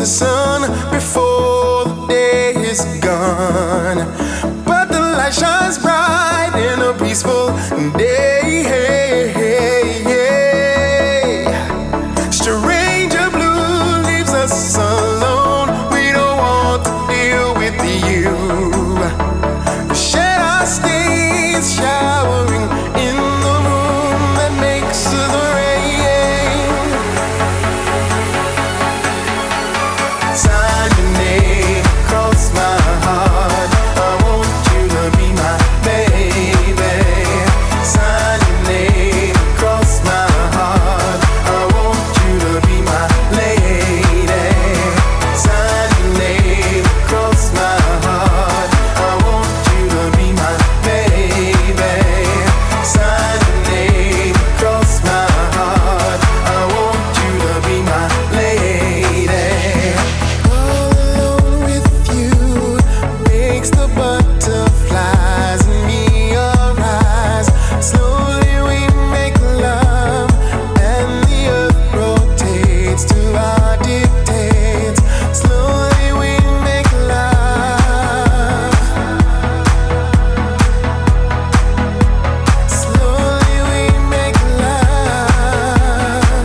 the sun before the day is gone. But the light shines bright in a peaceful day. Stranger blue leaves us alone. We don't want to deal with you. Shed our stains, showering in the room that makes the rain. Sign your name across my heart. I want you to be my baby. Sign your name across my heart. I want you to be my lady. Sign your name across my heart. I want you to be my baby. Sign your name across my heart. I want you to be my lady. All alone with you makes the butterflies in me arise. Slowly we make love, and the earth rotates to our dictates. Slowly we make love. Slowly we make love.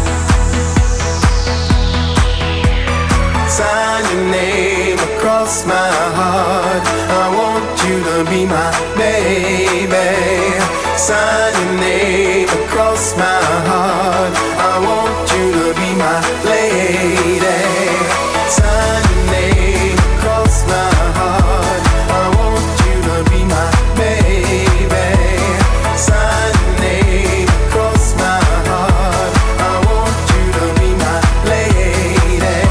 Sign your name across my heart. I want you to be my baby. Sign your name across my heart. I want you to be my lady. Sign your name across my heart. I want you to be my baby. Sign your name across my heart. I want you to be my lady.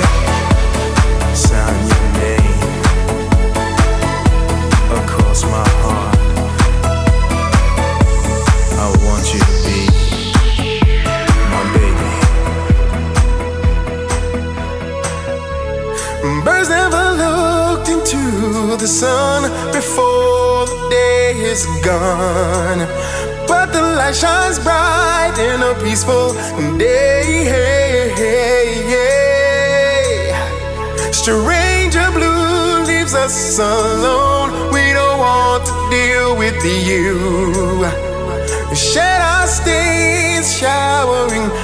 Sign your name across my heart. I want you to be my baby. Birds never looked into the sun before the day is gone. But the light shines bright in a peaceful day. Stranger blue leaves us alone. We don't want to deal with you. Shed our stains, showering